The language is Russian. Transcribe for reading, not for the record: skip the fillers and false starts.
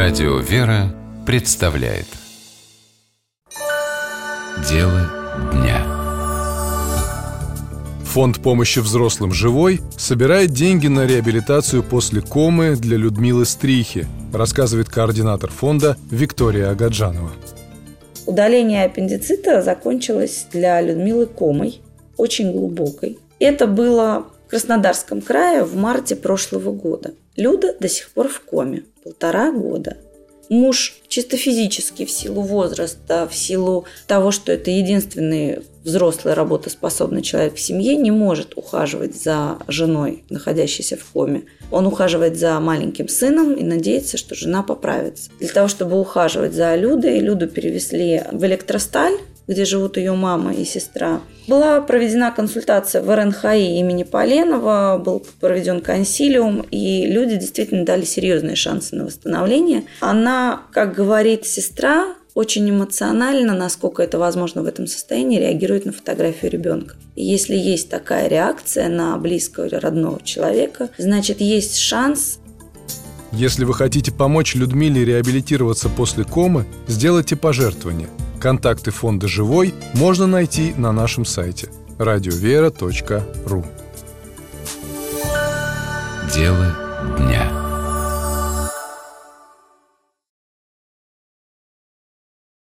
Радио «Вера» представляет Дело дня. Фонд помощи взрослым «Живой» собирает деньги на реабилитацию после комы для Людмилы Стрихи, рассказывает координатор фонда Виктория Агаджанова. Удаление аппендицита закончилось для Людмилы комой, очень глубокой. Это было в Краснодарском крае в марте прошлого года. Люда до сих пор в коме, 1,5 года. Муж чисто физически, в силу возраста, в силу того, что это единственный взрослый работоспособный человек в семье, не может ухаживать за женой, находящейся в коме. Он ухаживает за маленьким сыном и надеется, что жена поправится. Для того, чтобы ухаживать за Людой, Люду перевезли в Электросталь, где живут ее мама и сестра. Была проведена консультация в РНХИ имени Поленова, был проведен консилиум, и люди действительно дали серьезные шансы на восстановление. Она, как говорит сестра, очень эмоционально, насколько это возможно в этом состоянии, реагирует на фотографию ребенка. И если есть такая реакция на близкого или родного человека, значит, есть шанс. Если вы хотите помочь Людмиле реабилитироваться после комы, сделайте пожертвование. Контакты фонда «Живой» можно найти на нашем сайте radiovera.ru. Дело дня.